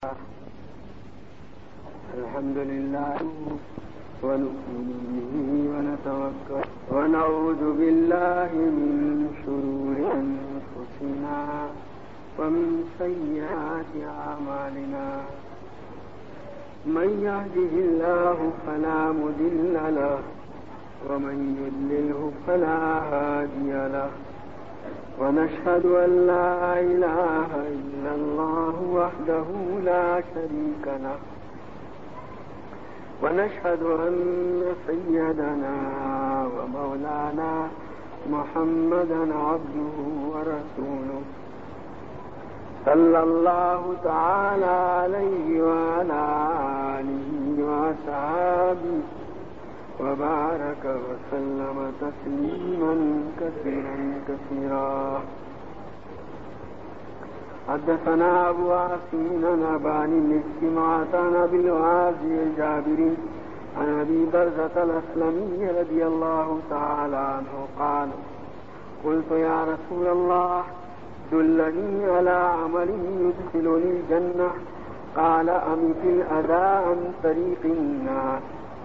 الحمد لله ونؤمن به ونتوكل ونعوذ بالله من شرور أنفسنا ومن سيئات أعمالنا من يهده الله فلا مضل له ومن يضلله فلا هادي له ونشهد أن لا إله إلا الله وحده لا شريك له ونشهد أن سيدنا ومولانا محمدا عبده ورسوله صلى الله تعالى عليه وعلى آله وصحبه وبارك وسلم تسليما كثيرا كثيرا. حدثنا أبو عاصم نباني السمعة عن أبي العازي الجابري عن أبي برزة الأسلمي رضي الله تعالى عنه قال: قلت يا رسول الله دلني على عمل يدخلني الجنة قال أمت الأذى عن طريق الناس.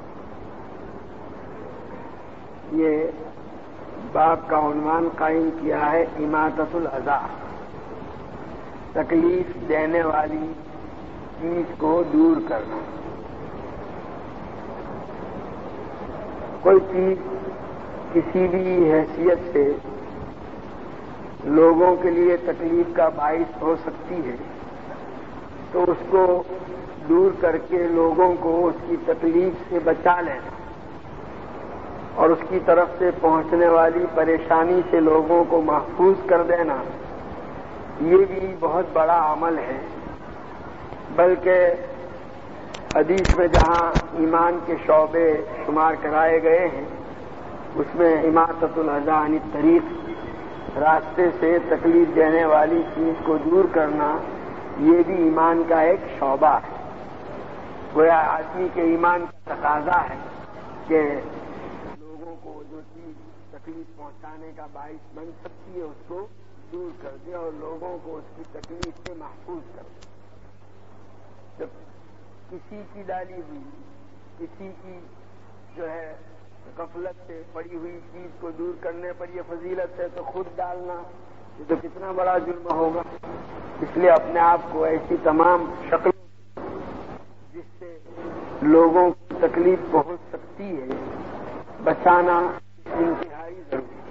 یہ باب کا عنوان قائم کیا ہے اماطۃ الاذی، تکلیف دینے والی چیز کو دور کرنا. کوئی چیز کسی بھی حیثیت سے لوگوں کے لیے تکلیف کا باعث ہو سکتی ہے تو اس کو دور کر کے لوگوں کو اس کی تکلیف سے بچا لینا اور اس کی طرف سے پہنچنے والی پریشانی سے لوگوں کو محفوظ کر دینا، یہ بھی بہت بڑا عمل ہے. بلکہ حدیث میں جہاں ایمان کے شعبے شمار کرائے گئے ہیں اس میں اماطۃ الاذی عن الطریق، راستے سے تکلیف دینے والی چیز کو دور کرنا، یہ بھی ایمان کا ایک شعبہ ہے. گویا آدمی کے ایمان کا تقاضا ہے کہ تکلیف پہنچانے کا باعث بن سکتی ہے اس کو دور کر دے اور لوگوں کو اس کی تکلیف سے محفوظ کر دے. جب کسی کی ڈالی ہوئی، کسی کی جو ہے غفلت سے پڑی ہوئی چیز کو دور کرنے پر یہ فضیلت ہے تو خود ڈالنا یہ تو کتنا بڑا جرم ہوگا. اس لیے اپنے آپ کو ایسی تمام شکلوں جس سے لوگوں کو تکلیف پہنچ سکتی ہے بچانا انتہائی ضروری ہے.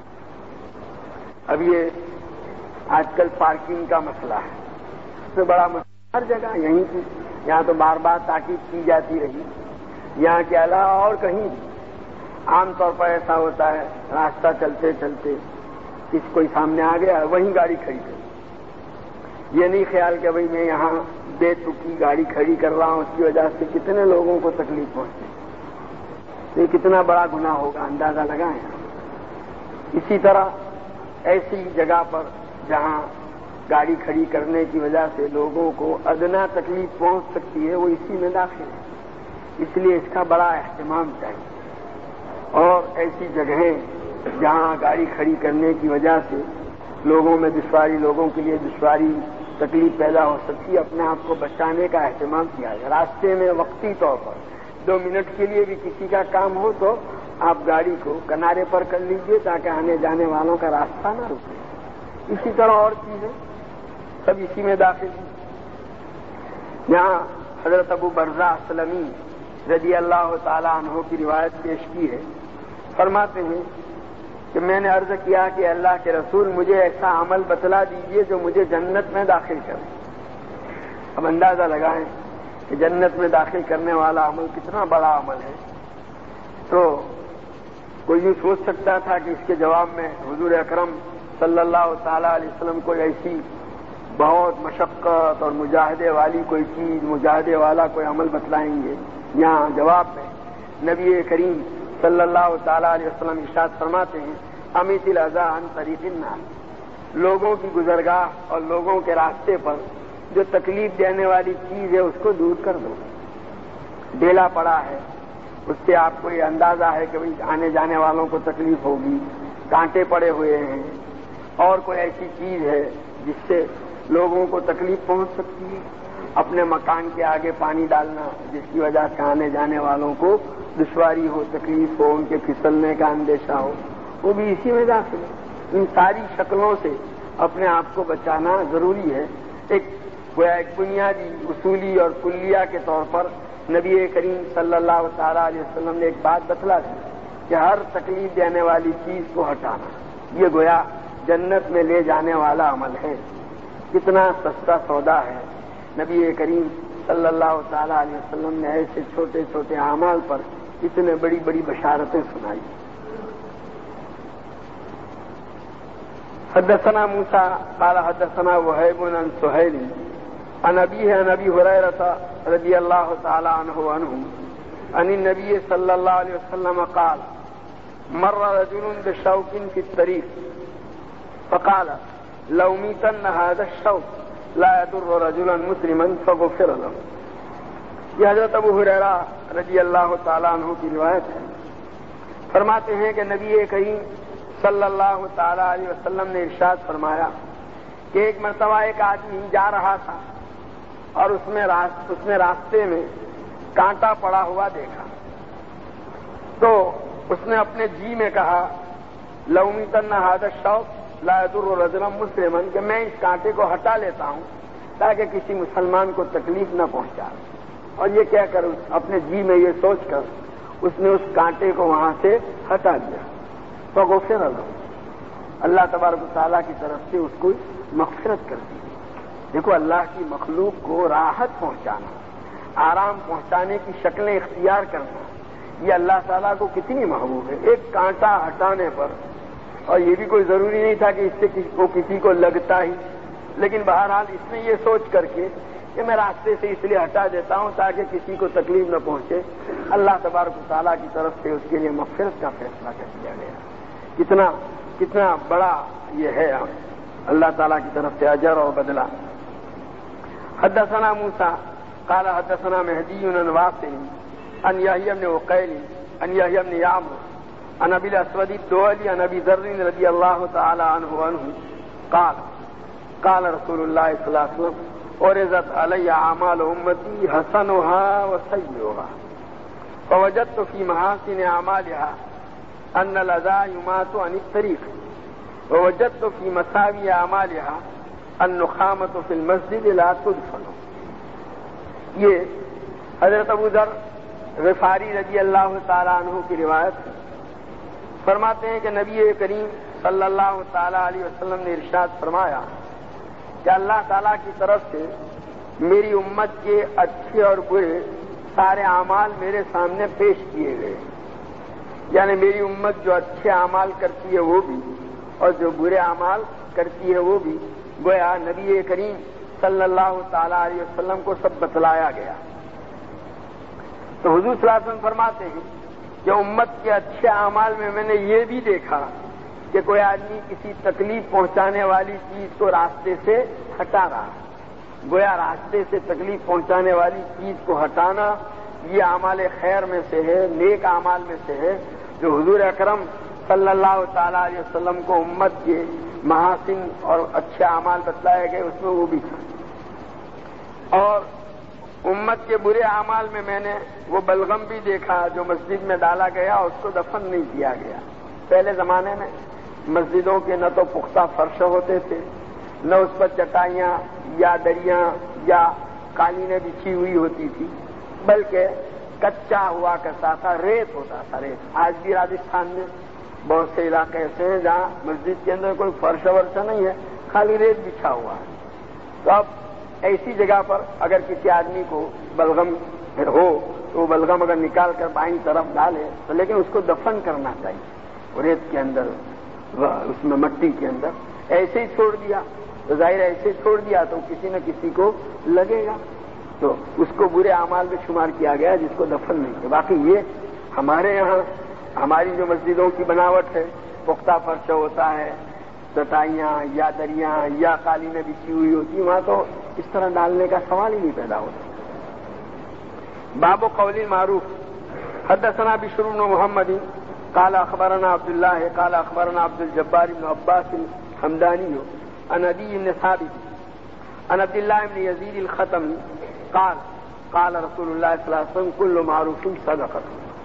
اب یہ آج کل پارکنگ کا مسئلہ ہے، اس سے بڑا مسئلہ ہر جگہ یہیں کی، یہاں تو بار بار تاکید کی جاتی رہی، یہاں کے علاوہ اور کہیں عام طور پر ایسا ہوتا ہے راستہ چلتے چلتے کسی کوئی سامنے آ گیا وہیں گاڑی کھڑی کر، یہ نہیں خیال کہ بھئی میں یہاں بے تکی گاڑی کھڑی کر رہا ہوں اس کی وجہ سے کتنے لوگوں کو تکلیف پہنچے، یہ کتنا بڑا گناہ ہوگا اندازہ لگائیں. اسی طرح ایسی جگہ پر جہاں گاڑی کھڑی کرنے کی وجہ سے لوگوں کو ادنا تکلیف پہنچ سکتی ہے وہ اسی میں داخل ہے، اس لیے اس کا بڑا اہتمام چاہیے. اور ایسی جگہیں جہاں گاڑی کھڑی کرنے کی وجہ سے لوگوں میں دشواری، لوگوں کے لیے دشواری، تکلیف پیدا ہو سکتی ہے، اپنے آپ کو بچانے کا اہتمام کیا جائے. راستے میں وقتی طور پر 2 منٹ کے لیے بھی کسی کا کام ہو تو آپ گاڑی کو کنارے پر کر لیجئے تاکہ آنے جانے والوں کا راستہ نہ رکے. اسی طرح اور چیزیں سب اسی میں داخل ہیں. یہاں حضرت ابو برزہ اسلمی رضی اللہ تعالیٰ عنہ کی روایت پیش کی ہے. فرماتے ہیں کہ میں نے عرض کیا کہ اللہ کے رسول مجھے ایسا عمل بتلا دیجئے جو مجھے جنت میں داخل کرے. اب اندازہ لگائیں کہ جنت میں داخل کرنے والا عمل کتنا بڑا عمل ہے. تو کوئی یوں سوچ سکتا تھا کہ اس کے جواب میں حضور اکرم صلی اللہ تعالی علیہ وسلم کوئی ایسی بہت مشقت اور مجاہدے والی کوئی چیز، مجاہدے والا کوئی عمل بتلائیں گے. یہاں جواب میں نبی کریم صلی اللہ تعالی علیہ وسلم ارشاد فرماتے ہیں: امیت الاذی عن طریق الناس، لوگوں کی گزرگاہ اور لوگوں کے راستے پر جو تکلیف دینے والی چیز ہے اس کو دور کر دو. ڈیلا پڑا ہے، اس سے آپ کو یہ اندازہ ہے کہ آنے جانے والوں کو تکلیف ہوگی، کانٹے پڑے ہوئے ہیں، اور کوئی ایسی چیز ہے جس سے لوگوں کو تکلیف پہنچ سکتی ہے، اپنے مکان کے آگے پانی ڈالنا جس کی وجہ سے آنے جانے والوں کو دشواری ہو، تکلیف ہو، ان کے پھسلنے کا اندیشہ ہو، وہ بھی اسی میں داخل ہے۔ ان ساری شکلوں سے اپنے آپ کو بچانا ضروری ہے۔ ایک بنیادی اصولی اور کلیہ کے طور پر نبی کریم صلی اللہ تعالی علیہ وسلم نے ایک بات بتلا دی کہ ہر تکلیف دینے والی چیز کو ہٹانا، یہ گویا جنت میں لے جانے والا عمل ہے۔ کتنا سستا سودا ہے۔ نبی کریم صلی اللہ تعالی علیہ وسلم نے ایسے چھوٹے چھوٹے اعمال پر اتنے بڑی بڑی بشارتیں سنائی۔ حدثنا موسیٰ قال حدثنا وہیب عن سہیل عن ابیہ عن ابی ہریرہ رضی اللہ تعالی عنہ عن النبی صلی اللہ علیہ وسلم قال مر رجل بشوک فی الطریق فقال لو میتن هذا الشوك لا يضر رجلا مسلما فغفر له۔ یہ حضرت ابو ہریرہ رضی اللہ تعالی عنہ کی روایت ہے۔ فرماتے ہیں کہ نبی کریم صلی اللہ تعالی علیہ وسلم نے ارشاد فرمایا کہ ایک مرتبہ ایک آدمی جا رہا تھا اور اس نے راستے میں کانٹا پڑا ہوا دیکھا، تو اس نے اپنے جی میں کہا لو میتن هذا الشوك لا يضر رجلا مسلما، کہ میں اس کانٹے کو ہٹا لیتا ہوں تاکہ کسی مسلمان کو تکلیف نہ پہنچائے۔ اور یہ کہہ کر اپنے جی میں یہ سوچ کر اس نے اس کانٹے کو وہاں سے ہٹا دیا۔ تو غفر له، اللہ تبارک و تعالیٰ کی طرف سے اس کو مغفرت کر دی۔ دیکھو، اللہ کی مخلوق کو راحت پہنچانا، آرام پہنچانے کی شکلیں اختیار کرنا، یہ اللہ تعالیٰ کو کتنی محبوب ہے۔ ایک کانٹا ہٹانے پر، اور یہ بھی کوئی ضروری نہیں تھا کہ اس سے کسی کو لگتا ہی، لیکن بہرحال اس نے یہ سوچ کر کے کہ میں راستے سے اس لیے ہٹا دیتا ہوں تاکہ کسی کو تکلیف نہ پہنچے، اللہ تبارک و تعالیٰ کی طرف سے اس کے لیے مغفرت کا فیصلہ کر دیا گیا۔ کتنا بڑا یہ ہے اللہ تعالیٰ کی طرف سے اجر اور بدلہ۔ حدثنا موسیٰ قال حدثنا مہدی عن واصل عن یحییٰ بن عقیل عن یحییٰ بن یعمر عن ابی الاسود الدؤلی عن ابی ذر رضی اللہ تعالی عنہ قال قال رسول اللہ صلی اللہ علیہ وسلم عرضت علی اعمال امتی حسنها وسیئها فوجدت فی محاسن اعمالها ان الاذى یماط عن الطریق ووجدت فی مساوی اعمالها النخامة فی المسجد لا تدفن۔ یہ حضرت ابو ذر غفاری رضی اللہ تعالی عنہ کی روایت ہے۔ فرماتے ہیں کہ نبی کریم صلی اللہ تعالی علیہ وسلم نے ارشاد فرمایا کہ اللہ تعالیٰ کی طرف سے میری امت کے اچھے اور برے سارے اعمال میرے سامنے پیش کیے گئے، یعنی میری امت جو اچھے اعمال کرتی ہے وہ بھی اور جو برے اعمال کرتی ہے وہ بھی، گویا نبی کریم صلی اللہ تعالی علیہ وسلم کو سب بتلایا گیا۔ تو حضور صلی اللہ علیہ وسلم فرماتے ہیں کہ امت کے اچھے اعمال میں نے یہ بھی دیکھا کہ کوئی آدمی کسی تکلیف پہنچانے والی چیز کو راستے سے ہٹا رہا ہے۔ گویا راستے سے تکلیف پہنچانے والی چیز کو ہٹانا یہ اعمال خیر میں سے ہے، نیک اعمال میں سے ہے، جو حضور اکرم صلی اللہ تعالی علیہ وسلم کو امت کے محاسن اور اچھے اعمال بتلائے گئے، اس میں وہ بھی تھا۔ اور امت کے برے اعمال میں نے وہ بلغم بھی دیکھا جو مسجد میں ڈالا گیا، اس کو دفن نہیں کیا گیا۔ پہلے زمانے میں مسجدوں کے نہ تو پختہ فرش ہوتے تھے، نہ اس پر چٹائیاں یا دریاں یا قالینیں بچھی ہوئی ہوتی تھی، بلکہ کچا ہوا کرتا تھا، ریت ہوتا تھا، ریت۔ آج بھی راجستھان میں بہت سے علاقے ایسے ہیں جہاں مسجد کے اندر کوئی فرش ورش نہیں ہے، خالی ریت بچھا ہوا ہے۔ تو اب ایسی جگہ پر اگر کسی آدمی کو بلغم ہو تو وہ بلغم اگر نکال کر بائیں طرف ڈالے تو لیکن اس کو دفن کرنا چاہیے، ریت کے اندر، اس میں مٹی کے اندر۔ ایسے ہی چھوڑ دیا تو ظاہر ایسے چھوڑ دیا تو کسی نہ کسی کو لگے گا، تو اس کو برے اعمال میں شمار کیا گیا جس کو دفن نہیں کیا۔ باقی یہ ہمارے یہاں ہماری جو مسجدوں کی بناوٹ ہے، پختہ فرش ہوتا ہے، چٹائیاں یا دریاں یا قالینیں بچھی ہوئی ہوتی، وہاں تو اس طرح ڈالنے کا سوال ہی نہیں پیدا ہوتا۔ باب قول المعروف۔ حدثنا بشر بن محمد قال اخبرنا عبد الله قال اخبرنا عبد الجبار بن عباس الحمداني عن ابي بن ثابت عن عبد الله بن يزيد الختمي قال رسول اللہ صلی اللہ علیہ وسلم کل معروف صدقہ.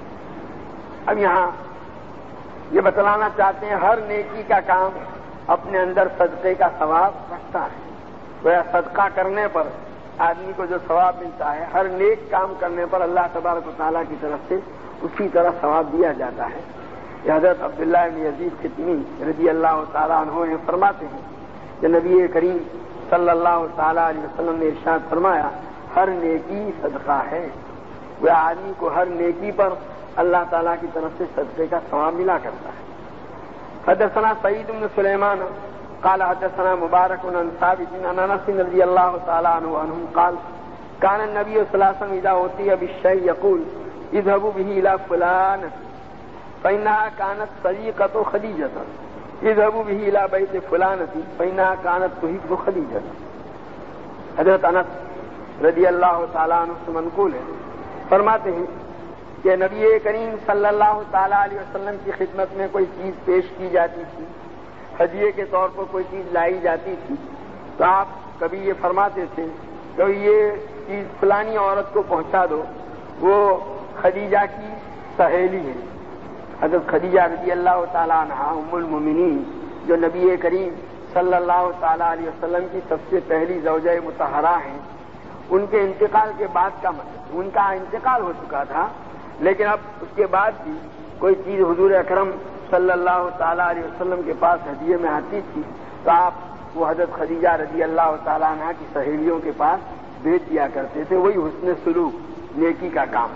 اب یہاں یہ بتلانا چاہتے ہیں ہر نیکی کا کام اپنے اندر صدقے کا ثواب رکھتا ہے. گویا صدقہ کرنے پر آدمی کو جو ثواب ملتا ہے، ہر نیک کام کرنے پر اللہ تبارک و تعالیٰ کی طرف سے اسی طرح ثواب دیا جاتا ہے. حضرت عبداللہ بن یزید ختمی رضی اللہ تعالیٰ عنہ یہ فرماتے ہیں کہ نبی کریم صلی اللہ تعالیٰ علیہ وسلم نے ارشاد فرمایا ہر نیکی صدقہ ہے. وہ آدمی کو ہر نیکی پر اللہ تعالیٰ کی طرف سے صدقے کا ثواب ملا کرتا ہے. حدثنا سعید بن سلیمان قال حدثنا مبارک عن ثابت عن انس رضی اللہ تعالیٰ عنہ قال كان النبي صلی اللہ علیہ وسلم اذا اوتي بالشيء يقول اذهبوا به الى فلان فانها كانت صديقة خديجة اذهبوا به الى بيت فلانة فانها كانت تحب خديجة. حضرت انس رضی اللہ تعالیٰ عنہ سے منقول ہے، فرماتے ہیں کہ نبی کریم صلی اللہ تعالیٰ علیہ وسلم کی خدمت میں کوئی چیز پیش کی جاتی تھی، ہدیے کے طور پر کوئی چیز لائی جاتی تھی، تو آپ کبھی یہ فرماتے تھے کہ یہ چیز فلانی عورت کو پہنچا دو، وہ خدیجہ کی سہیلی ہے. حضرت خدیجہ رضی اللہ تعالیٰ عنہا ام المومنین جو نبی کریم صلی اللہ تعالیٰ علیہ وسلم کی سب سے پہلی زوجہ مطہرہ ہیں، ان کے انتقال کے بعد کا مطلب ان کا انتقال ہو چکا تھا، لیکن اب اس کے بعد بھی کوئی چیز حضور اکرم صلی اللہ تعالیٰ علیہ وسلم کے پاس ہدیے میں آتی تھی تو آپ وہ حضرت خدیجہ رضی اللہ تعالیٰ عنہ کی سہیلیوں کے پاس بھیج دیا کرتے تھے. وہی حسن سلوک، نیکی کا کام.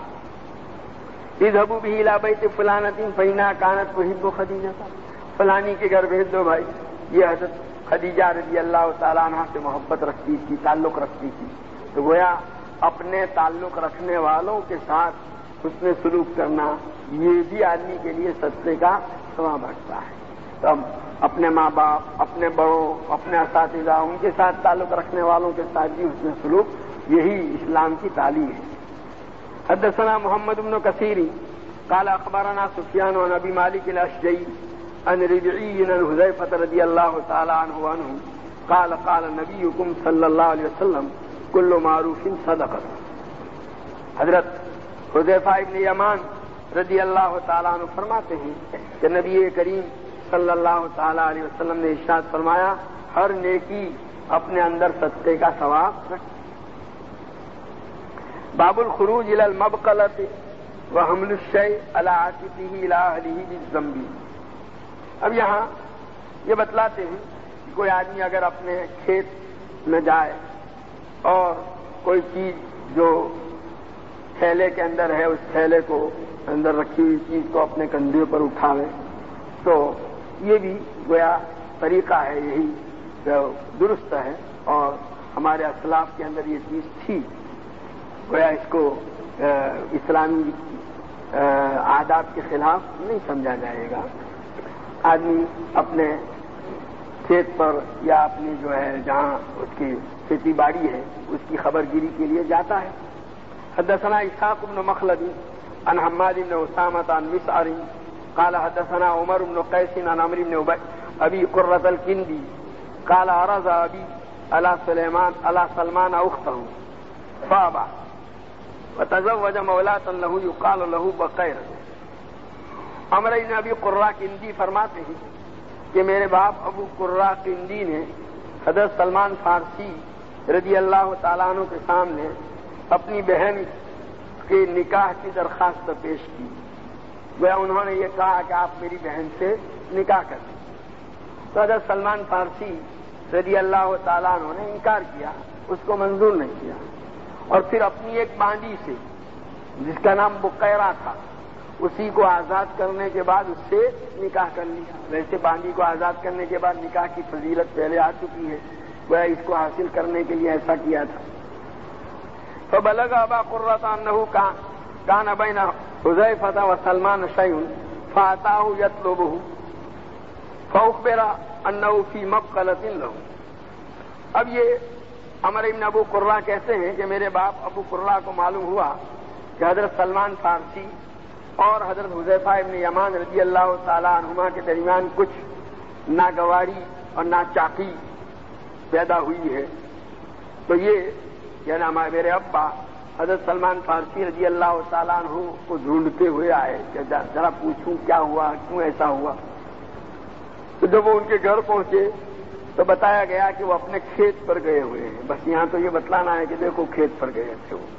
اذهبوا به الى بيت فلانة فإنها كانت تحب خدیجہ، فلانی کے گھر بھیج دو بھائی. یہ حضرت خدیجہ رضی اللہ تعالیٰ عنہ سے محبت رکھتی تھی، تعلق رکھتی تھی. تو گویا اپنے تعلق رکھنے والوں کے ساتھ حسن سلوک کرنا یہ بھی آدمی کے لیے صدقے کا ثواب رکھتا ہے. تو ہم اپنے ماں باپ، اپنے بڑوں، اپنے اساتذہ، ان کے ساتھ تعلق رکھنے والوں کے ساتھ بھی حسن سلوک یہی اسلام کی تعلیم ہے. حدثنا محمد بن کثیر قال اخبرنا سفیان عن ابی مالک الاشجعی عن ربعی عن حذیفہ رضی اللہ تعالی عنہ قال قال نبیکم صلی اللہ علیہ وسلم کل معروف صدقہ. حضرت حذیفہ ابن یمان رضی اللہ تعالیٰ عنہ فرماتے ہیں کہ نبی کریم صلی اللہ تعالیٰ علیہ وسلم نے ارشاد فرمایا ہر نیکی اپنے اندر صدقے کا ثواب رکھتی. باب الخروج الى المبقلة وحمل الشيء على عاتقه الى اهله بالذنب. اب یہاں یہ بتلاتے ہیں کہ کوئی آدمی اگر اپنے کھیت میں جائے اور کوئی چیز جو تھیلے کے اندر ہے اس تھیلے کو اندر رکھی ہوئی چیز کو اپنے کندھے پر اٹھاوے تو یہ بھی گویا طریقہ ہے، یہی جو درست ہے اور ہمارے اسلاف کے اندر یہ چیز تھی. گویا اس کو اسلامی آداب کے خلاف نہیں سمجھا جائے گا. آدمی اپنے کھیت پر یا اپنی جو ہے جہاں اس کی کھیتی باڑی ہے اس کی خبر گیری کے لیے جاتا ہے. حدثنا اسحاق بن مخلد عن حماد بن اسامة عن مسعر قال حدثنا عمر بن قيس عن عمرو بن ابي قرة الكندي قال عرض ابي على سلمان اخته فابى وتزوج مولاة له يقال له بقير. عمرو بن ابی قرہ کندی فرماتے ہیں کہ میرے باپ ابو قرہ کندی نے حضرت سلمان فارسی رضی اللہ تعالیٰ عنہ کے سامنے اپنی بہن کے نکاح کی درخواست پیش کی. وہ انہوں نے یہ کہا کہ آپ میری بہن سے نکاح کر دیں. تو حضرت سلمان فارسی رضی اللہ تعالیٰ عنہ نے انکار کیا، اس کو منظور نہیں کیا، اور پھر اپنی ایک باندی سے جس کا نام بقیرہ تھا اسی کو آزاد کرنے کے بعد اس سے نکاح کر لیا. ویسے باندی کو آزاد کرنے کے بعد نکاح کی فضیلت پہلے آ چکی ہے، وہ اس کو حاصل کرنے کے لیے ایسا کیا تھا. فبلغ ابا قرة انه كان بين حذيفة وسلمان شيء فاتاه يطلبه فاخبر انه في مبقلة له. اب یہ عمر بن ابو قرہ کہتے ہیں کہ میرے باپ ابو قرہ کو معلوم ہوا کہ حضرت سلمان فارسی اور حضرت حذیفہ ابن یمان رضی اللہ تعالی عنہما کے درمیان کچھ ناگواری اور ناچاقی پیدا ہوئی ہے. تو یہ یعنی میرے ابا حضرت سلمان فارسی رضی اللہ تعالیٰ عنہ کو ڈھونڈتے ہوئے آئے کہ ذرا پوچھوں کیا ہوا، کیوں ایسا ہوا۔ تو جب وہ ان کے گھر پہنچے تو بتایا گیا کہ وہ اپنے کھیت پر گئے ہوئے ہیں، بس یہاں تو یہ بتلانا ہے کہ دیکھو کھیت پر گئے تھے وہ۔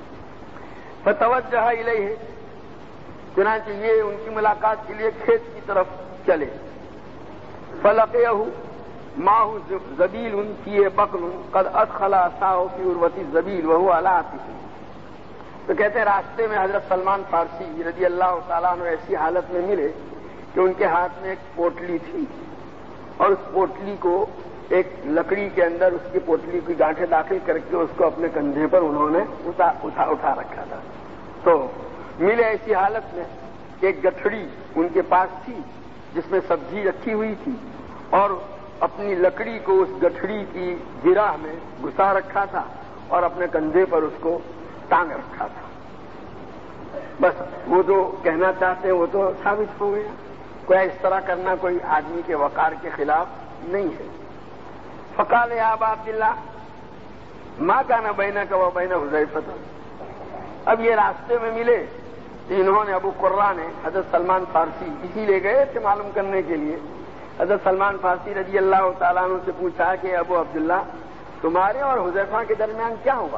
فتوجہ الیہ، چنانچہ یہ ان کی ملاقات کے لیے کھیت کی طرف چلے۔ فلقیہ معه زبیل فیہ بقل قد ادخل عصاه فی عروۃ الزبیل وهو علی عاتقہ۔ تو کہتے ہیں راستے میں حضرت سلمان فارسی رضی اللہ تعالیٰ عنہ ایسی حالت میں ملے کہ ان کے ہاتھ میں ایک پوٹلی تھی، اور اس پوٹلی کو ایک لکڑی کے اندر اس کی پوٹلی کی گانٹھیں داخل کر کے اس کو اپنے کندھے پر انہوں نے اٹھا رکھا تھا۔ تو ملے ایسی حالت میں کہ ایک گٹھڑی ان کے پاس تھی جس میں سبزی رکھی ہوئی تھی، اور اپنی لکڑی کو اس گٹھڑی کی گراہ میں گھسا رکھا تھا اور اپنے کندھے پر اس کو ٹانگ رکھا تھا۔ بس وہ جو کہنا چاہتے ہیں وہ تو ثابت ہو گیا، کوئی اس طرح کرنا کوئی آدمی کے وقار کے خلاف نہیں ہے۔ فقال یا ابا عبداللہ ما کان بینک و بین حذیفہ۔ اب یہ راستے میں ملے، انہوں نے ابو قرہ نے حضرت سلمان فارسی اسی لے گئے تھے معلوم کرنے کے لیے، حضرت سلمان فارسی رضی اللہ تعالیٰ عنہ سے پوچھا کہ ابو عبداللہ تمہارے اور حذیفہ کے درمیان کیا ہوا؟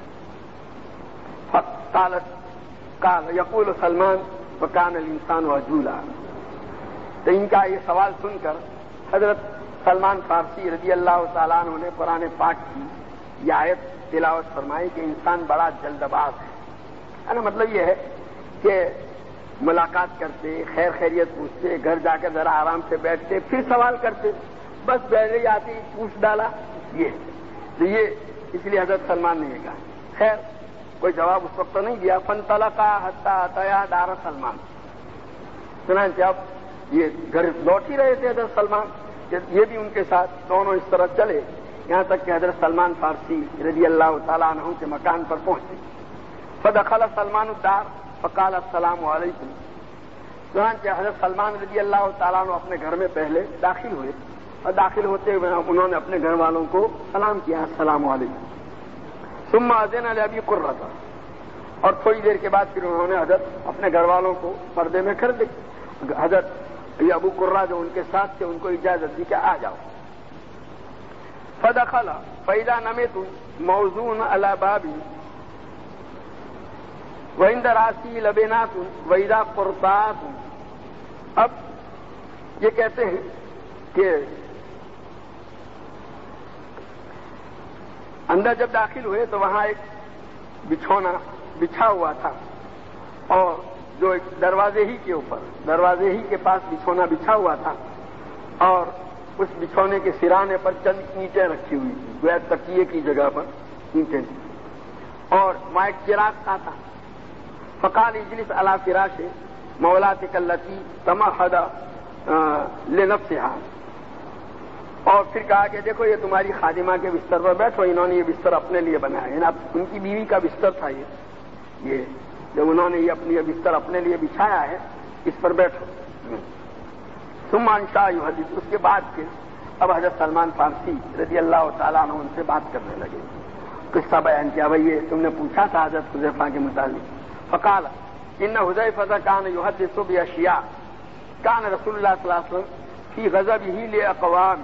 قال یقول سلمان وکان الانسان عجولا۔ تو ان کا یہ سوال سن کر حضرت سلمان فارسی رضی اللہ تعالیٰ عنہ نے قرآن پاک کی یہ آیت تلاوت فرمائی کہ انسان بڑا جلد باز ہے۔ مطلب یہ ہے کہ ملاقات کرتے، خیر خیریت پوچھتے، گھر جا کر ذرا آرام سے بیٹھتے، پھر سوال کرتے، بس پہلے ہی آتی پوچھ ڈالا۔ یہ اس لیے حضرت سلمان نے یہ کہا۔ خیر کوئی جواب اس وقت تو نہیں دیا۔ فانطلقا حتی اتیا دار سلمان۔ چنانچہ اب یہ گھر لوٹ ہی رہے تھے حضرت سلمان، یہ بھی ان کے ساتھ دونوں اس طرح چلے یہاں تک کہ حضرت سلمان فارسی رضی اللہ تعالیٰ عنہ کے مکان پر پہنچے۔ فدخل سلمان الدار فقال السلام علیکم۔ چنانچہ حضرت سلمان رضی اللہ تعالیٰ عنہ اپنے گھر میں پہلے داخل ہوئے، اور داخل ہوتے ہوئے انہوں نے اپنے گھر والوں کو سلام کیا، السلام علیکم۔ ثم اذن لابی قرہ، اور تھوڑی دیر کے بعد پھر انہوں نے حضرت اپنے گھر والوں کو پردے میں کر دی۔ حضرت یہ ابو قرہ جو ان کے ساتھ تھے ان کو اجازت دی کہ آ جاؤ۔ فدخل فاذا نمت موزون علی بابی وعند راسی لبنات واذا قرطات۔ اب یہ کہتے ہیں کہ اندر جب داخل ہوئے تو وہاں ایک بچھونا بچھا ہوا تھا، اور جو ایک دروازے ہی کے پاس بچھونا بچھا ہوا تھا، اور اس بچھونے کے سرانے پر چند اینٹیں رکھی ہوئی تھی، گویا تکیے کی جگہ پر اینٹیں تھیں، اور وہاں ایک چراغ کا تھا۔ فقال اجلس علی فراش مولاتک التی تمہد لنفسها، اور پھر کہا کہ دیکھو یہ تمہاری خادمہ کے بستر پر بیٹھو، انہوں نے یہ بستر اپنے لیے بنایا ہے، ان کی بیوی کا بستر تھا یہ جب انہوں نے یہ بستر اپنے لیے بچھایا ہے، اس پر بیٹھو۔ ثم انشا یحدث، اس کے بعد پھر اب حضرت سلمان فارسی رضی اللہ تعالیٰ عنہ ان سے بات کرنے لگے، قصہ بیان کیا۔ بھائی یہ تم نے پوچھا تھا حضرت حذیفہ کے متعلق۔ فقال ان حذیفہ کان یحدث باشیاء کان رسول اللہ صلی اللہ علیہ وسلم فی غضبہ لاقوام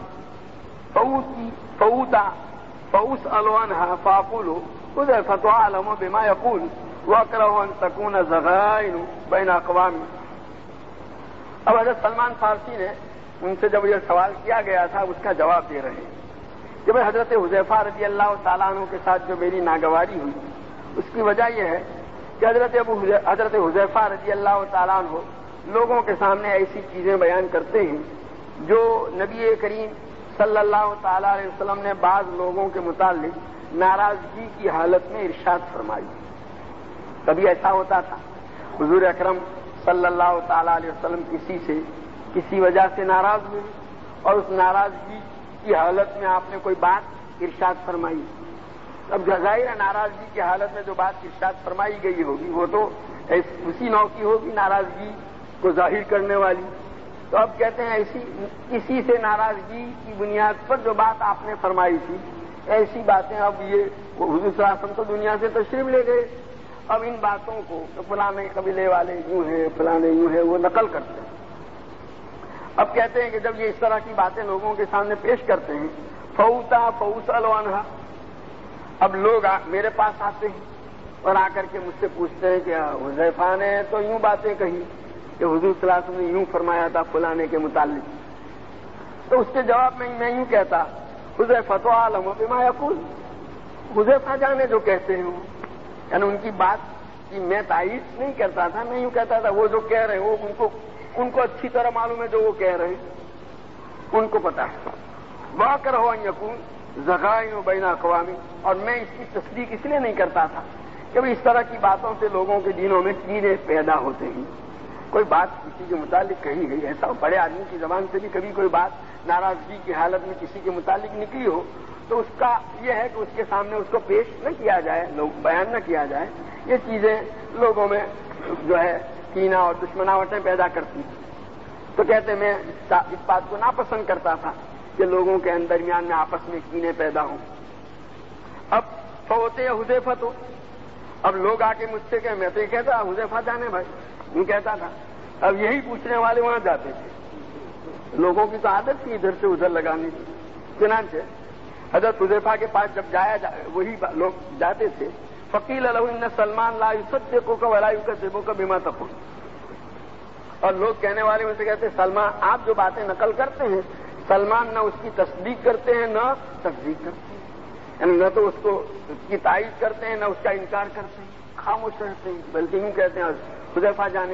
فاسأل عنها فاقول حذیفہ اعلم بما یقول واکرہ ان تکون زغائن بین اقوام۔ اب حضرت سلمان فارسی نے ان سے جب یہ سوال کیا گیا تھا اس کا جواب دے رہے ہیں کہ حضرت حذیفہ رضی اللہ تعالیٰ عنہ کے ساتھ جو میری ناگواری ہوئی اس کی وجہ یہ ہے کہ حضرت حذیفہ رضی اللہ تعالیٰ عنہ لوگوں کے سامنے ایسی چیزیں بیان کرتے ہیں جو نبی کریم صلی اللہ تعالیٰ علیہ وسلم نے بعض لوگوں کے متعلق ناراضگی کی حالت میں ارشاد فرمائی۔ کبھی ایسا ہوتا تھا حضور اکرم صلی اللہ تعالیٰ علیہ وسلم کسی وجہ سے ناراض ہوئے، اور اس ناراضگی کی حالت میں آپ نے کوئی بات ارشاد فرمائی۔ اب ظاہر ناراضگی کی حالت میں جو بات ارشاد فرمائی گئی ہوگی وہ تو اسی نوع کی ہوگی، ناراضگی کو ظاہر کرنے والی۔ تو اب کہتے ہیں اسی سے ناراضگی کی بنیاد پر جو بات آپ نے فرمائی تھی ایسی باتیں اب یہ حضور صلی اللہ علیہ وسلم تو دنیا سے تشریف لے گئے، اب ان باتوں کو فلانے قبیلے والے یوں ہیں فلانے یوں ہیں وہ نقل کرتے ہیں۔ اب کہتے ہیں کہ جب یہ اس طرح کی باتیں لوگوں کے سامنے پیش کرتے ہیں فوتا فوسل عنہا، اب لوگ میرے پاس آتے ہیں اور آ کر کے مجھ سے پوچھتے ہیں کہ حذیفہ نے تو یوں باتیں کہی کہ حضور صلی اللہ علیہ وسلم نے یوں فرمایا تھا فلانے کے متعلق، تو اس کے جواب میں یوں کہتا حذیفہ تو عالم بما یقول، حذیفہ جانے جو کہتے ہیں وہ، یعنی ان کی بات کی میں تائید نہیں کرتا تھا، میں یوں کہتا تھا وہ جو کہہ رہے ہیں وہ ان کو اچھی طرح معلوم ہے، جو وہ کہہ رہے ہیں ان کو پتا ہے۔ واقرہ ان یکون ذغائن بین اقوامی، اور میں اس کی تصدیق اس لیے نہیں کرتا تھا کہ اس طرح کی باتوں سے لوگوں کے دینوں میں کینے پیدا ہوتے ہیں۔ کوئی بات کسی کے متعلق کہی گئی، ایسا بڑے آدمی کی زبان سے بھی کبھی کوئی بات ناراضگی کی حالت میں کسی کے متعلق نکلی ہو تو اس کا یہ ہے کہ اس کے سامنے اس کو پیش نہ کیا جائے، بیان نہ کیا جائے، یہ چیزیں لوگوں میں جو ہے کینہ اور دشمناوٹیں پیدا کرتی ہیں۔ تو کہتے میں اس بات کو ناپسند کرتا تھا کہ لوگوں کے درمیان میں آپس میں کینے پیدا ہوں۔ اب فوتے حذیفہ تو اب لوگ آ کے مجھ سے کہ میں تو یہ کہتا حذیفہ جانے بھائی یوں کہتا تھا، اب یہی پوچھنے والے وہاں جاتے تھے، لوگوں کی تو عادت تھی ادھر سے ادھر لگانے کی۔ چنانچہ حضرت حذیفہ کے پاس جب وہی لوگ جاتے تھے فقیل لہ ان سلمان لا یصدقک ولا یکذبک بما تقول، اور لوگ کہنے والے میں سے کہتے سلمان آپ جو باتیں نقل کرتے ہیں سلمان نہ اس کی تصدیق کرتے ہیں نہ تصدیق کرتے ہیں، یعنی نہ تو اس کی تائید کرتے ہیں نہ اس کا انکار کرتے ہیں، خاموش رہتے ہیں، بلکہ یوں کہتے ہیں حذیفہ جانے۔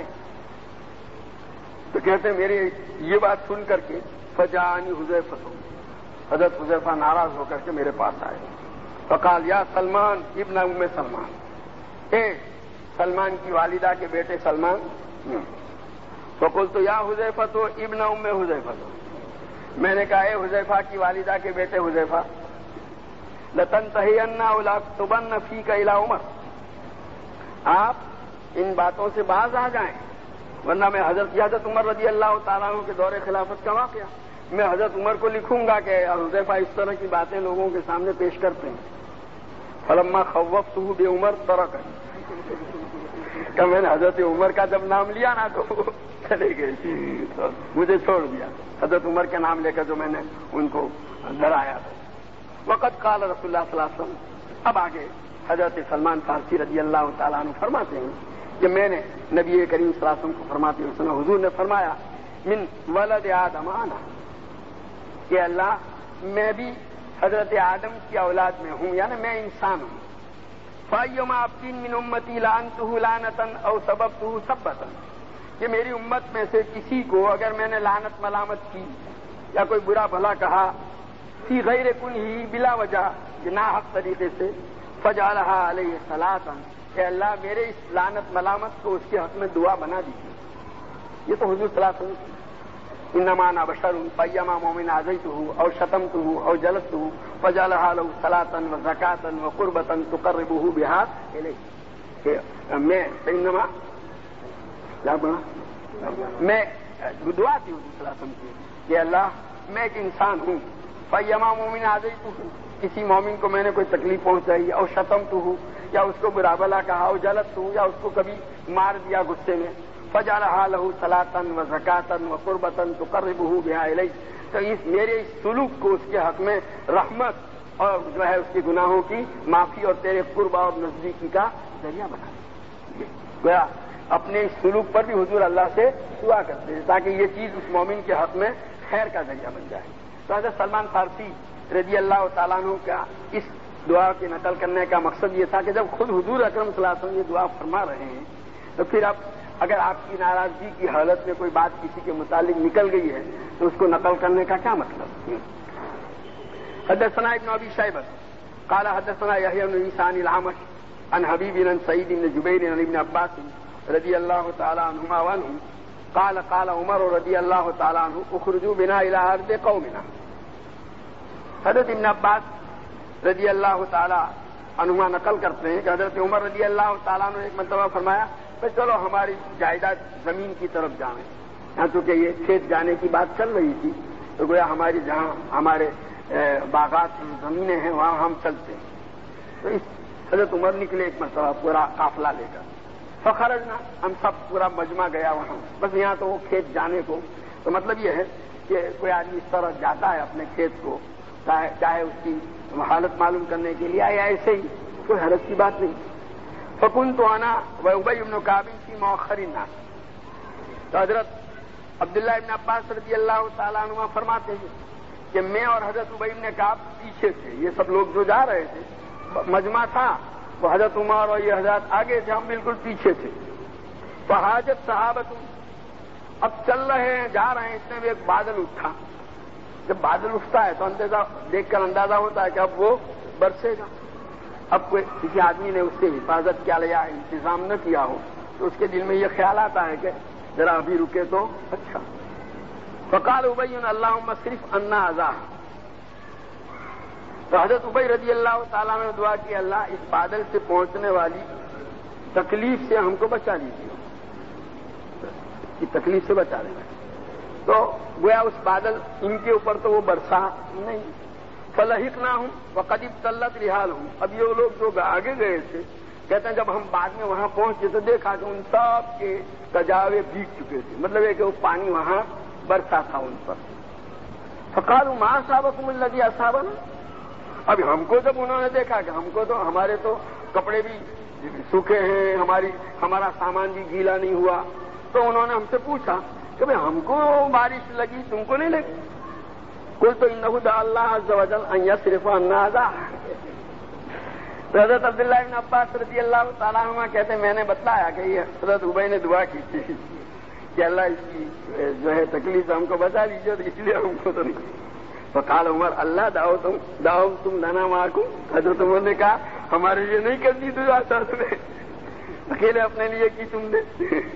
تو کہتے ہیں میری یہ بات سن کر کے فجاءنی حذیفہ، حضرت حذیفہ ناراض ہو کر کے میرے پاس آئے، فقال یا سلمان ابن ام سلمان، اے سلمان کی والدہ کے بیٹے سلمان۔ فقلت یا حذیفہ تو ابن ام حذیفہ، تو میں نے کہا اے حذیفہ کی والدہ کے بیٹے حذیفہ، لتنتہین او لاکتبن فیک الی عمر، آپ ان باتوں سے باز آ جائیں ورنہ میں حضرت عمر رضی اللہ تعالیٰ عنہ کے دور خلافت کا واقعہ میں حضرت عمر کو لکھوں گا کہ حذیفہ اس طرح کی باتیں لوگوں کے سامنے پیش کرتے ہیں۔ فلما خوفته بعمر ترکنی، کہ میں نے حضرت عمر کا جب نام لیا نا تو چلے گئے، مجھے چھوڑ دیا حضرت عمر کے نام لے کر جو میں نے ان کو ڈرایا تھا۔ وقت قال رسول اللہ صلی اللہ علیہ وسلم، اب آگے حضرت سلمان فارسی رضی اللہ تعالیٰ عنہ فرماتے ہیں کہ میں نے نبی کریم صلی اللہ علیہ وسلم کو فرماتے ہوئے سنا، حضور نے فرمایا من ولد آدم آنا، کہ اللہ میں بھی حضرت آدم کی اولاد میں ہوں، یعنی میں انسان ہوں۔ فَأَيُّمَا عَبْدٍ مِّنْ أُمَّتِي لَعَنْتُهُ لَعْنَةً أَوْ سَبَبْتُهُ سَبَّةً، کہ میری امت میں سے کسی کو اگر میں نے لعنت ملامت کی یا کوئی برا بھلا کہا فی غیر کنہ بلا وجہ، ناحق طریقے سے، فجعلها علیہ صلاۃ، کہ اللہ میرے اس لعنت ملامت کو اس کے حق میں دعا بنا دیجیے۔ یہ تو حضور صلی اللہ علیہ وسلم انما انا بشر فیما مومن آذیتہ او شتمتہ او جلدتہ فجعلها له صلاۃ وزکاۃ وقربۃ تقربہ بہا الیہ، میں انما میں دعا کی حضور صلی اللہ علیہ وسلم کی کہ اللہ میں ایک انسان ہوں، فیما مومن آذیتہ، کسی مومن کو میں نے کوئی تکلیف پہنچائی، او شتمتہ یا اس کو برا بھلا کہا، او جلدتہ یا اس کو کبھی مار دیا غصے میں، فجعلها له صلاۃ وزکاۃ وقربۃ تقربہ بہا الیہ، تو میرے اس سلوک کو اس کے حق میں رحمت اور جو ہے اس کے گناہوں کی معافی اور تیرے قربہ اور نزدیکی کا ذریعہ بنا دے۔ گویا اپنے اس سلوک پر بھی حضور اللہ سے دعا کرتے ہیں تاکہ یہ چیز اس مومن کے حق میں خیر کا ذریعہ بن جائے۔ تو حضرت سلمان فارسی رضی اللہ تعالیٰ عنہ کا اس دعا کی نقل کرنے کا مقصد یہ تھا کہ جب خود حضور اکرم صلی اللہ علیہ وسلم یہ دعا فرما رہے ہیں تو پھر اب اگر آپ کی ناراضگی کی حالت میں کوئی بات کسی کے متعلق نکل گئی ہے تو اس کو نقل کرنے کا کیا مطلب؟ حدثنا ابن ابی شیبہ قال حدثنا یحییٰ بن عیسیٰ عن الاعمش عن حبیب بن سعید بن جبیر عن ابن عباس رضی اللہ تعالی عنہما وعنہ قال قال عمر رضی اللہ تعالی عنہ اخرجوا بنا الى ارض قومنا۔ حضرت ابن عباس رضی اللہ تعالی عنہما نقل کرتے ہیں کہ حضرت عمر رضی اللہ تعالیٰ عنہ ایک مرتبہ فرمایا کہ چلو ہماری جائیداد زمین کی طرف جائیں، یہاں چونکہ یہ کھیت جانے کی بات چل رہی تھی تو گویا ہماری جہاں ہمارے باغات زمینیں ہیں وہاں ہم چلتے ہیں. تو اس حضرت عمر نکلے ایک مرتبہ پورا قافلہ لے کر. فخرجنا ہم سب پورا مجمع گیا وہاں. بس یہاں تو وہ کھیت جانے کو تو مطلب یہ ہے کہ کوئی آدمی اس طرح جاتا ہے اپنے کھیت کو چاہے اس کی حالت معلوم کرنے کے لیے یا ایسے ہی کوئی حرج کی بات نہیں. فکنت انا وابی بن کعب فی مؤخر الناس. تو حضرت عبداللہ ابن عباس رضی اللہ تعالیٰ عنہ فرماتے ہیں کہ میں اور حضرت ابی بن کعب پیچھے تھے. یہ سب لوگ جو جا رہے تھے مجمع تھا وہ حضرت عمر اور یہ حضرت آگے تھے, ہم بالکل پیچھے تھے. فحاجت صحابت اب چل رہے ہیں جا رہے ہیں اتنے میں ایک بادل اٹھا. جب بادل اٹھتا ہے تو دیکھ کر اندازہ ہوتا ہے کہ اب وہ برسے گا. اب کوئی کسی آدمی نے اس سے حفاظت کیا لیا انتظام نہ کیا ہو تو اس کے دل میں یہ خیال آتا ہے کہ ذرا ابھی رکے تو اچھا. فقال ابی اللہم صرف عنا عذا. تو حضرت ابی رضی اللہ تعالیٰ نے دعا کی اللہ اس بادل سے پہنچنے والی تکلیف سے ہم کو بچا لیجیے, کی تکلیف سے بچا لینا. تو گویا اس بادل ان کے اوپر تو وہ برسا نہیں. فلحقنا ہوں وقد ابتلت رحالہم. اب یہ لوگ جو آگے گئے تھے کہتے ہیں جب ہم بعد میں وہاں پہنچے تو دیکھا کہ ان سب کے کجاوے بھیگ چکے تھے. مطلب ہے کہ وہ پانی وہاں برسا تھا ان پر. فقالوا ما اصابکم الذی اصابنا. اب ہم کو جب انہوں نے دیکھا کہ ہم کو تو ہمارے تو کپڑے بھی سوکھے ہیں, ہمارا سامان بھی گیلا نہیں ہوا, تو انہوں نے ہم سے پوچھا کہ بھئی ہم کو بارش لگی تم کو نہیں لگی. قلت انہ دعا اللہ عز وجل ان یصرف عنا عذا. حضرت عبداللہ ابن عباس رضی اللہ تعالیٰ عنہ کہتے ہیں میں نے بتلایا کہ یہ حضرت ابی نے دعا کی تھی کہ اللہ اس کی جو ہے تکلیف ہم کو بچا لیجیے, تو اس لیے ہم کو تو نہیں. فقال عمر اللہ دعو تم لنا معکم. حضرت عمر نے کہا ہمارے لیے نہیں کرتی دعا ساتھ میں, اکیلے اپنے لیے کی تم نے.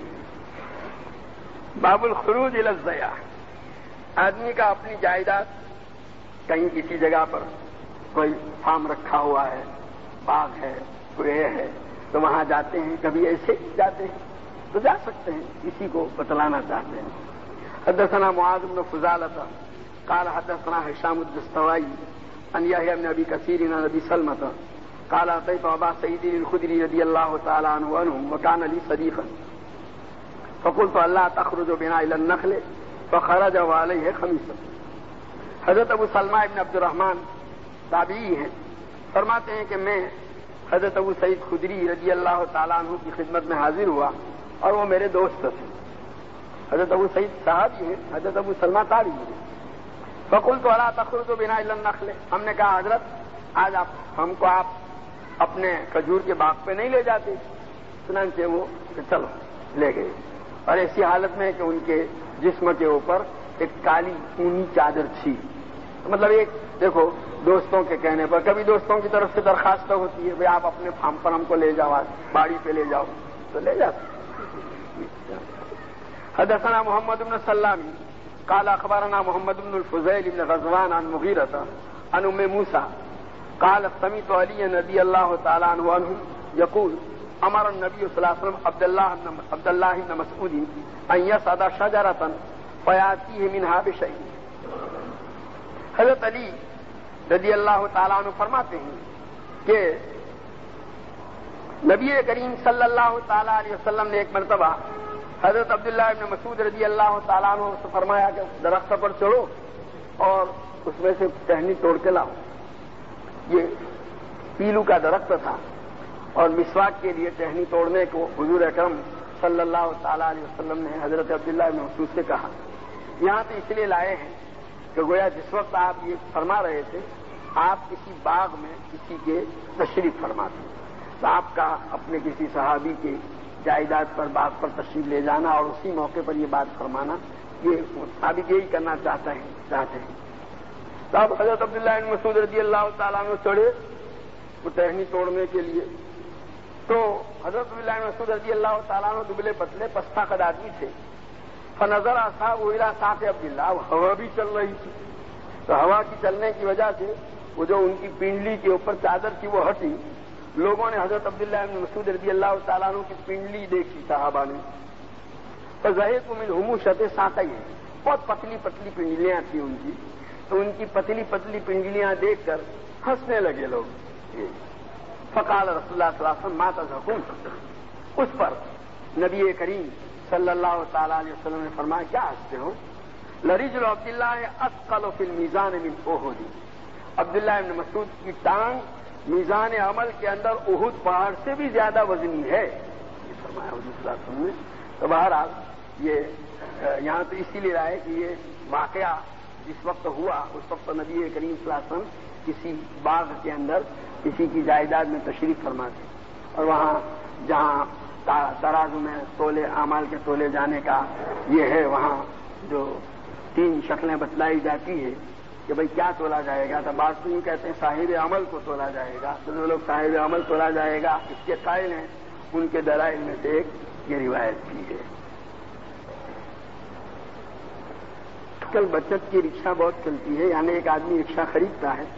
باب الخروج الی الضیاع. آدمی کا اپنی جائیداد کہیں کسی جگہ پر کوئی فارم رکھا ہوا ہے, باغ ہے, کوئی ہے, تو وہاں جاتے ہیں. کبھی ایسے جاتے ہیں تو جا سکتے ہیں, کسی کو بتلانا چاہتے ہیں. حدثنا معاذ بن فضالة قال حدثنا هشام الدستوائي عن يحيى بن ابي كثير عن ابي سلمة قال اتيت ابا سعيد الخدري رضي الله تعالى عنه وكان لي صديقا فقلت الا تخرج بنا الى النخل فخرج وعليه خميصة. حضرت ابو سلمہ ابن عبد الرحمن تابعی ہیں, فرماتے ہیں کہ میں حضرت ابو سعید خدری رضی اللہ تعالیٰ عنہ کی خدمت میں حاضر ہوا اور وہ میرے دوست تھے. حضرت ابو سعید صحابی ہیں, حضرت ابو سلمہ تابعی ہیں. فقلت الا تخرج بنا الى النخل. ہم نے کہا حضرت آج ہم کو آپ اپنے کھجور کے باغ پہ نہیں لے جاتے. چنانچہ وہ چلو لے گئے, اور ایسی حالت میں کہ ان کے جسم کے اوپر ایک کالی اونی چادر تھی. مطلب ایک دیکھو دوستوں کے کہنے پر کبھی دوستوں کی طرف سے درخواست ہوتی ہے بھائی آپ اپنے فارم پر ہم کو لے جاؤ, باڑی پہ لے جاؤ, تو لے جاتے. حدثنا محمد بن سلام قال اخبرنا محمد بن الفضيل بن غزوان عن مغيرة عن ام موسى قال سمعت علي رضي الله تعالى عنه يقول امر النبي صلى الله عليه وسلم عبد الله بن مسعود ان يصعد شجرة فياتيه منها بشيء. حضرت علی رضی اللہ تعالیٰ عنہ فرماتے ہیں کہ نبی کریم صلی اللہ تعالیٰ علیہ وسلم نے ایک مرتبہ حضرت عبداللہ ابن مسعود رضی اللہ تعالیٰ عنہ سے فرمایا کہ درخت پر چڑھو اور اس میں سے ٹہنی توڑ کے لاؤ. یہ پیلو کا درخت تھا اور مسواک کے لیے ٹہنی توڑنے کو حضور اکرم صلی اللہ تعالیٰ علیہ وسلم نے حضرت عبداللہ ابن مسعود سے کہا. یہاں تو اس لیے لائے ہیں کہ گویا جس وقت آپ یہ فرما رہے تھے آپ کسی باغ میں کسی کے تشریف فرماتے, تو آپ کا اپنے کسی صحابی کے جائیداد پر باغ پر تشریف لے جانا اور اسی موقع پر یہ بات فرمانا, یہ ثابت یہی کرنا چاہتے ہیں. تو اب حضرت عبداللہ بن مسعود رضی اللہ تعالیٰ عنہ چڑھے وہ ٹہنی توڑنے کے لیے. تو حضرت عبداللہ بن مسعود رضی اللہ تعالیٰ عنہ دبلے پتلے پستہ قد آدمی تھے. فنظر اصحاب الى ساق عبداللہ, ہوا بھی چل رہی تھی, تو ہوا کی چلنے کی وجہ سے وہ جو ان کی پنڈلی کے اوپر چادر تھی وہ ہٹی. لوگوں نے حضرت عبداللہ بن مسعود رضی اللہ تعالیٰ عنہ کی پنڈلی دیکھی صحابہ نے. فزہیت من ہموشت ساقیہ, بہت پتلی پتلی پنڈلیاں تھیں ان کی, تو ان کی پتلی پتلی پنڈلیاں دیکھ کر ہنسنے لگے لوگ. فقال رسول اللہ صلی اللہ علیہ وسلم ما تضحكون. اس پر نبی کریم صلی اللہ تعالی علیہ وسلم نے فرمایا کیا ہنستے ہو؟ لرجل عبداللہ اثقل فی المیزان من احد. عبداللہ ابن مسعود کی ٹانگ میزان عمل کے اندر احد پہاڑ سے بھی زیادہ وزنی ہے، یہ فرمایا حضور صلی اللہ علیہ وسلم نے. تو بہرحال یہ یہاں تو اسی لیے رہا ہے کہ یہ واقعہ جس وقت ہوا اس وقت نبی کریم صلی اللہ علیہ وسلم کسی باغ کے اندر کسی کی جائیداد میں تشریف فرما تھے، اور وہاں جہاں ترازو میں تولے اعمال کے تولے جانے کا یہ ہے، وہاں جو 3 شکلیں بتلائی جاتی ہے کہ بھئی کیا تولا جائے گا. تو بعض تو یوں کہتے ہیں صاحب عمل کو تولا جائے گا، تو جو لوگ صاحب عمل تولا جائے گا اس کے قائل ہیں، ان کے دلائل میں سے ایک یہ روایت کی ہے. کل بچت کی رکشا بہت چلتی ہے، یعنی ایک آدمی رکشا خریدتا ہے،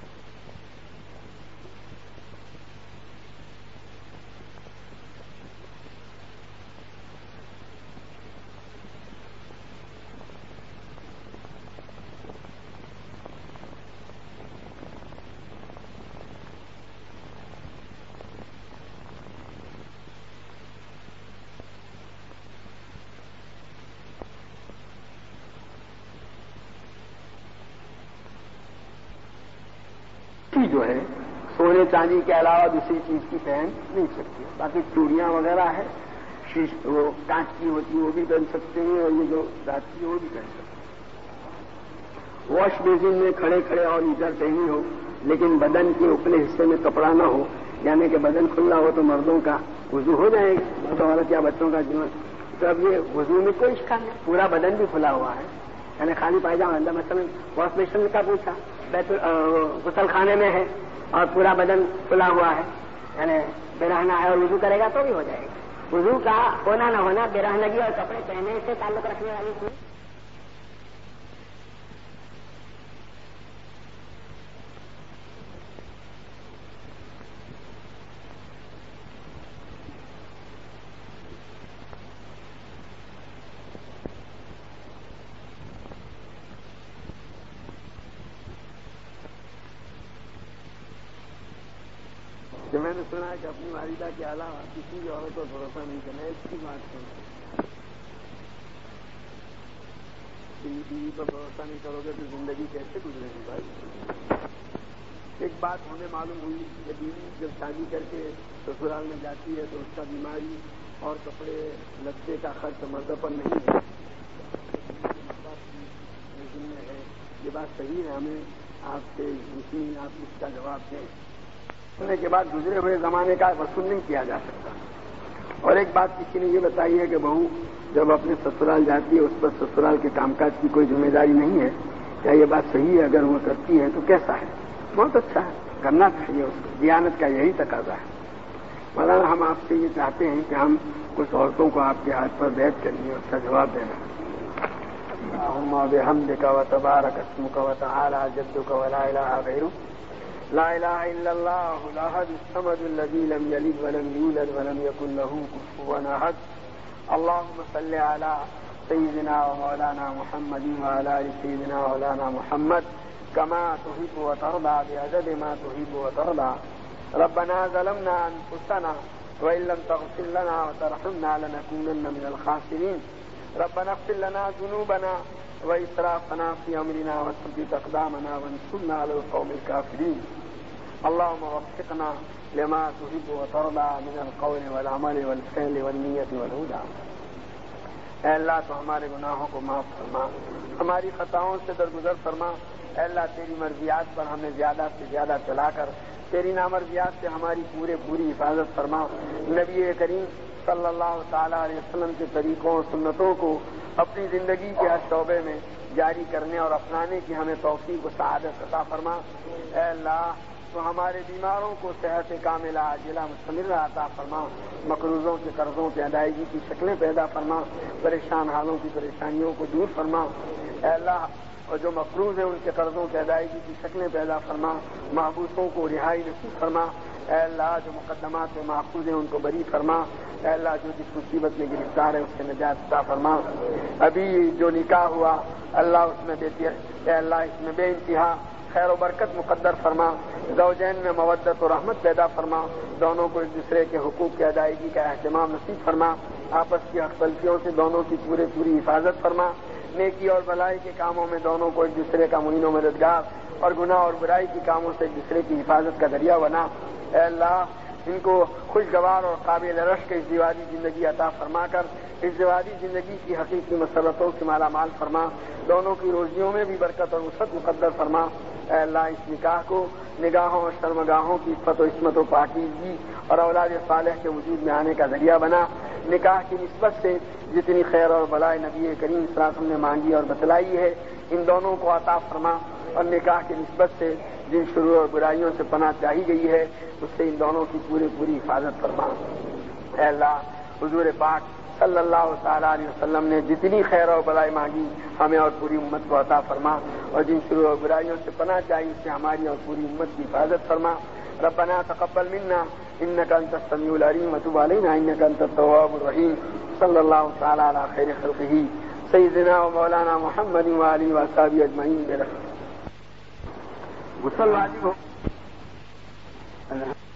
جو ہے سونے چاندی کے علاوہ دوسری چیز کی پہن نہیں سکتی. باقی چوڑیاں وغیرہ ہے وہ کانچ کی ہوتی ہے وہ بھی پہن سکتے ہیں، اور یہ جو دانت کی وہ بھی پہن سکتے ہیں. واش بیسن میں کھڑے کھڑے اور ادھر پہنی ہو لیکن بدن کے اوپرلے حصے میں کپڑا نہ ہو، یعنی کہ بدن کھلا ہو تو مردوں کا وضو ہو جائے گا، مرد عورت یا بچوں کا جیون. تو اب یہ وضو میں کوئی اشکال نہیں، پورا بدن بھی کھلا ہوا ہے، یعنی خالی پائجامہ اندر. مثلا واش بیسن کا پوچھا غسل خانے میں ہے اور پورا بدن کھلا ہوا ہے، یعنی برہنہ ہے اور وضو کرے گا تو بھی ہو جائے گا. وضو کا ہونا نہ ہونا برہنگی اور کپڑے پہننے سے تعلق رکھنے والی چیز. کہ میں نے سنا ہے کہ اپنی والدہ کے علاوہ کسی بھی عورت پر بھروسہ نہیں کرنا ہے. اس کی بات سن بیوی پر بھروسہ نہیں کرو گے تو زندگی کیسے گزرے گی بھائی؟ ایک بات ہمیں معلوم ہوئی کہ بیوی جب شادی کر کے سسرال میں جاتی ہے تو اس کا بیماری اور کپڑے لتے کا خرچ مرد پر نہیں ہے، یہ بات صحیح ہے. ہمیں آپ سے آپ اس کا جواب دیں. ہونے کے بعد گزرے ہوئے زمانے کا وصول نہیں کیا جا سکتا. اور ایک بات کسی نے یہ بتائی ہے کہ بہو جب اپنے سسرال جاتی ہے اس پر سسرال کے کام کاج کی کوئی ذمہ داری نہیں ہے. کیا یہ بات صحیح ہے؟ اگر وہ کرتی ہے تو کیسا ہے؟ بہت اچھا ہے، کرنا چاہیے اس کو. دیانت کا یہی تقاضا ہے. مولانا ہم آپ سے یہ چاہتے ہیں کہ ہم کچھ عورتوں کو آپ کے ہاتھ پر بیعت کرنی اور اس کا جواب دینا. اللہم بحمدک وتبارک اسمک وتعالی جدک ولا الہ غیرک لا الہ الا اللہ الاحد الصمد الذی لم یلد ولم یولد ولم یکن له کفوا احد. اللهم صل علی سیدنا و مولانا محمد وعلی آل سیدنا مولانا محمد کما تحب وترضى بعدد ما تحب وترضى. ربنا ظلمنا انفسنا وان لم تغفر لنا وترحمنا لنكونن من الخاسرين. ربنا اغفر لنا ذنوبنا واسرافنا في امرنا وثبت اقدامنا وانصرنا على القوم الكافرين. اللهم وفقنا لما تحب وترضى من القول والعمل والفعل والنية والهدى. اے اللہ تو ہمارے گناہوں کو معاف فرما، ہماری خطاؤں سے درگزر فرما. اے اللہ تیری مرضیات پر ہمیں زیادہ سے زیادہ چلا کر تیری نامرضیات سے ہماری پوری حفاظت فرما. نبی کریم صلی اللہ تعالی علیہ وسلم کے طریقوں اور سنتوں کو اپنی زندگی کے ہر شعبے میں جاری کرنے اور اپنانے کی ہمیں توفیق و سعادت عطا فرما. اے اللہ تو ہمارے بیماروں کو صحت کاملہ عاجلہ مستمرہ عطا فرما. مقروضوں کے قرضوں کی ادائیگی کی شکلیں پیدا فرما. پریشان حالوں کی پریشانیوں کو دور فرما. اے اللہ اور جو مقروض ہیں ان کے قرضوں کی ادائیگی کی شکلیں پیدا فرما. محبوسوں کو رہائی نصیب فرما. اے اللہ جو مقدمات میں محفوظ ہیں ان کو بری فرما، اے اللہ جو جس مصیبت میں گرفتار ہے اس سے نجات عطا فرما، ابھی جو نکاح ہوا اللہ اس میں اے اللہ اس میں بے انتہا خیر و برکت مقدر فرما، زوجین میں مودت و رحمت پیدا فرما، دونوں کو ایک دوسرے کے حقوق کی ادائیگی کا اہتمام نصیب فرما، آپس کی اختلافیوں سے دونوں کی پوری حفاظت فرما، نیکی اور بھلائی کے کاموں میں دونوں کو ایک دوسرے کا معین و مددگار اور گناہ اور برائی کے کاموں سے ایک دوسرے کی حفاظت کا ذریعہ بنا، اے اللہ ان کو خوشگوار اور قابل رشک ازدواجی زندگی عطا فرما کر ازدواجی زندگی کی حقیقی مسرتوں سے مالا مال فرما، دونوں کی روزیوں میں بھی برکت اور وسعت مقدر فرما، اے اللہ اس نکاح کو نگاہوں اور شرمگاہوں کی عفت و عصمت و پاکیزگی اور اولاد صالح کے وجود میں آنے کا ذریعہ بنا، نکاح کی نسبت سے جتنی خیر اور بلائی نبی کریم صلی اللہ علیہ وسلم نے مانگی اور بتلائی ہے ان دونوں کو عطا فرما، اور نکاح کی نسبت سے جن شرور اور برائیوں سے پناہ چاہی گئی ہے اس سے ان دونوں کی پوری حفاظت فرما، اے اللہ حضور پاک صلی اللہ تعالیٰ علیہ وسلم نے جتنی خیر اور بلائی مانگی ہمیں اور پوری امت کو عطا فرما، اور جن شرور اور برائیوں سے پناہ چاہی اس سے ہماری اور پوری امت کی حفاظت فرما، ربنا تقبل منا انك انت السميع العليم وتب علينا انك انت التواب الرحيم، صلی اللہ تعالیٰ علی خیر خلقہ سیدنا و مولانا محمد وآلہ وصحبہ اجمعین برحمتہ۔ غسل واجب ہو